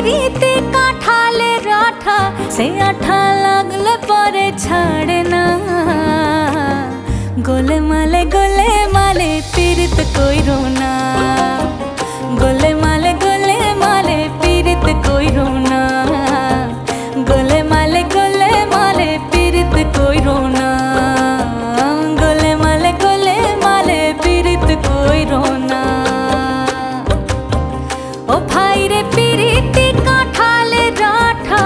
পিরিতে কাঁঠালে রাঠা সে আঠা লাগলে পরে ছাড়ে না। গোলে মালে পিরিত কইরো না, গোলে মালে পিরিত কইরো না, গোলে মালে পিরিত কইরো না, গোলে মালে পিরিত কইরো না। ও ভাইরে পিরিতি কাঁঠালে রাঠা,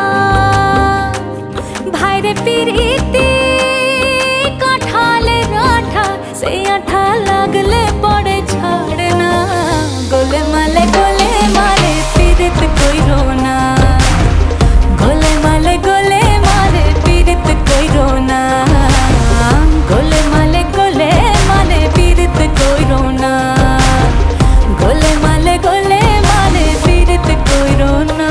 ভাইরে পিরিতি কাঁঠালে রাঠা সে আঠা লাগলে পড়ে ছাড়ে না। গোলে মালে পিরিত কইরো না, গোলে মালে পিরিত কইরো না, গোলে মালে পিরিত কইরো না, গোলে মালে পিরিত কইরো না।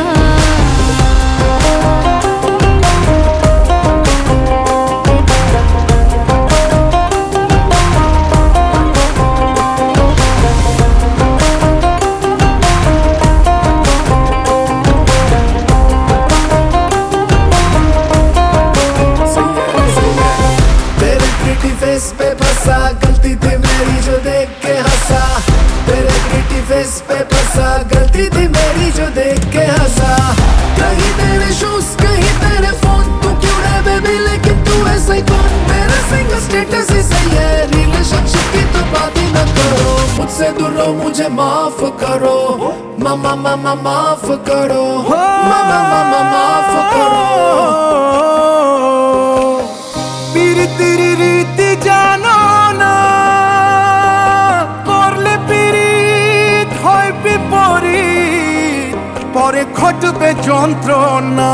फेस पे फंसा, गलती थी मेरी जो देख के हंसा। तेरे प्रीटी फेस पे फंसा, गलती थी मेरी जो देख के हंसा। कहीं तेरे शूज कहीं तेरे फोन, तू क्यों है बेबी लेकिन तू ऐसा ही कौन। मेरा सिंगल स्टेटस ही सही है, रिलेशनशिप की तो बात ही न करो। मुझसे दूर रहो मुझे माफ करो, मामा माफ करो, मामा माफ करो। तेरी रीति जानो ना, করলে পিরিত হয় বিপরীত, পরে ঘটবে যন্ত্রণা।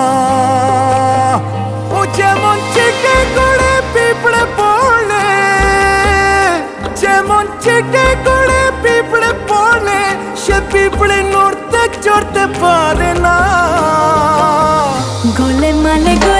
ও যেমন চেটে করে পিঁপড়ে পড়লে, যেমন চেটে করে পিঁপড়ে পড়লে, সে পিঁপড়ে নড়তে চড়তে পারে না। গোলে মালে